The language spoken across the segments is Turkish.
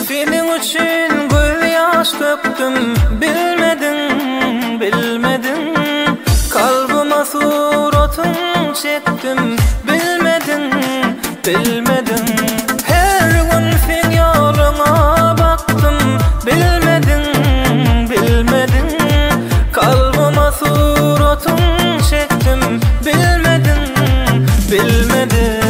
Senin üçün göz yaş döktüm, bilmedin, bilmedin. Kalbıma suratın çektim, bilmedin, bilmedin. Her gün sen yoluna baktım, bilmedin, bilmedin. Kalbıma suratın çektim, bilmedin, bilmedin.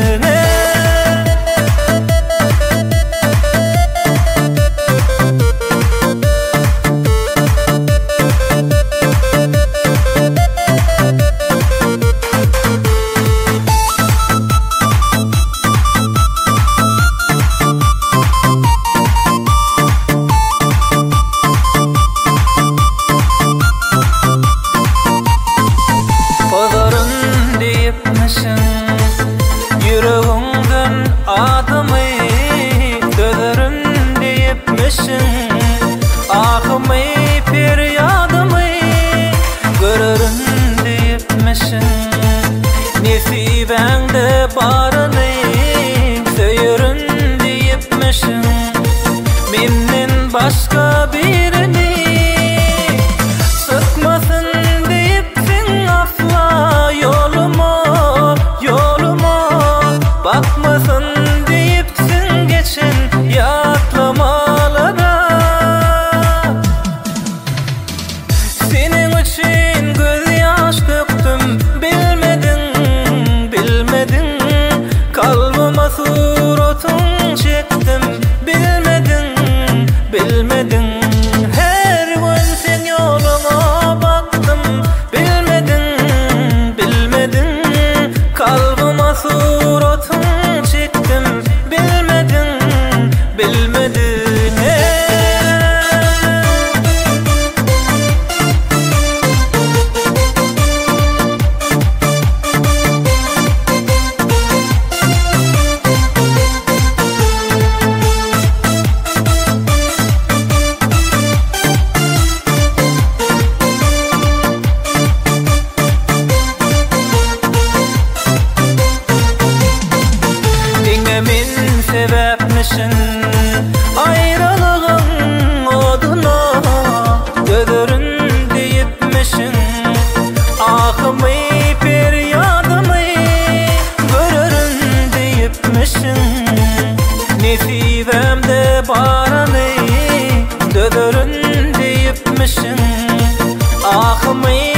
Yüreğimden adımı döverim deyipmişsin. Ahımı feryadımı görürüm deyipmişsin. Nesibende barını söyürüm deyipmişsin. Menden başka birini sıkmasın deyipsin asla yoluma, yoluma. Bakmasın deyipsin geçen yatlamalara. Senin için göz yaş döktüm, bilmedin, bilmedin. Kalbıma suratın çektim, bilmedin, bilmedin. Her gün sen yoluna baktım, bilmedin, bilmedin. Kalbıma suratın çektim, bilmedin, bilmedin. Min sebepmişsin ayrılığın oduna, döverin deyipmişsin. Ahımı feryadımı görürün deyipmişsin. Nesibemde barını döverin deyipmişsin. Ahımı